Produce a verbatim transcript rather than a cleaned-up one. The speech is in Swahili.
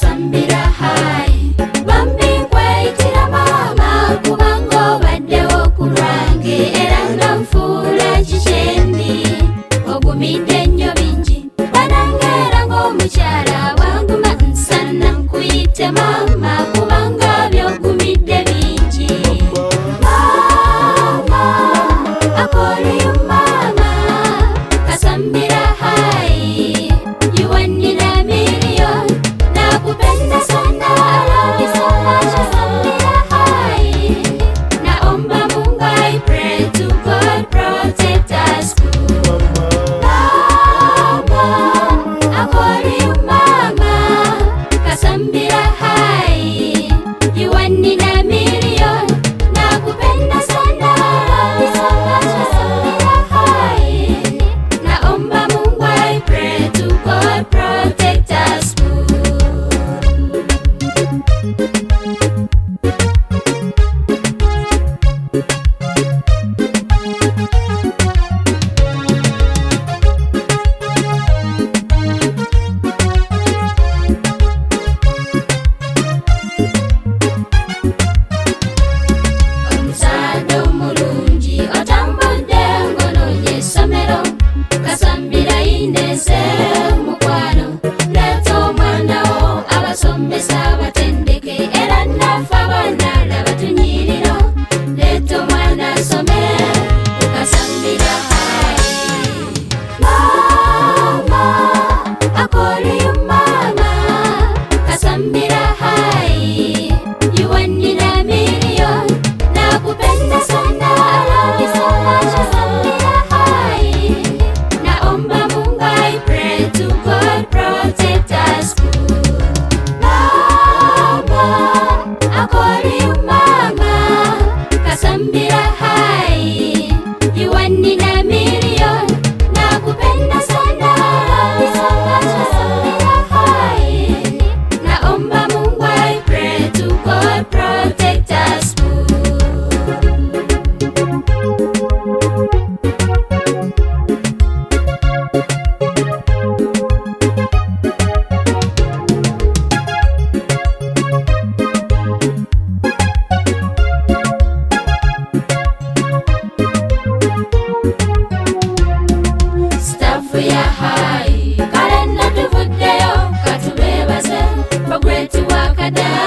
kasambira hai bambi kwaitira mama kubango baddewo kulwange era nga nfuula kikyendi ogumidde nnyo bingi banangeera ng'omukyala wanguma nsana nkuyite mama kubanga byogumidde bingi mama akoli mama kasambira hai yuwanira million nakupenda sana I love you so much kasambira hai naomba Mungu I pray to God protect us mama akoli mama kasambira hai yuwanira million nakupenda sana I love you so much kasambira hai naomba Mungu I pray to God protect us omusaadde omulungi otambudde ng'onoonya essomero kasambira yindeese mukwano leeta omwana wo abasomesa abatendeke era naffe abaana laba tunyirira leeta omwana asome kasambira hai mama akoli mama kasambira hai yuwanira million nakupenda sana I love you so much kasambira hai naomba Mungu I pray to God protect us mama akoli mama kasambira hai yuwanira million nakupenda sana I love you so much kasambira hai naomba Mungu I pray to God protect us Staff ya hai kale natuvuddeyo katubeebaze bagweti wakada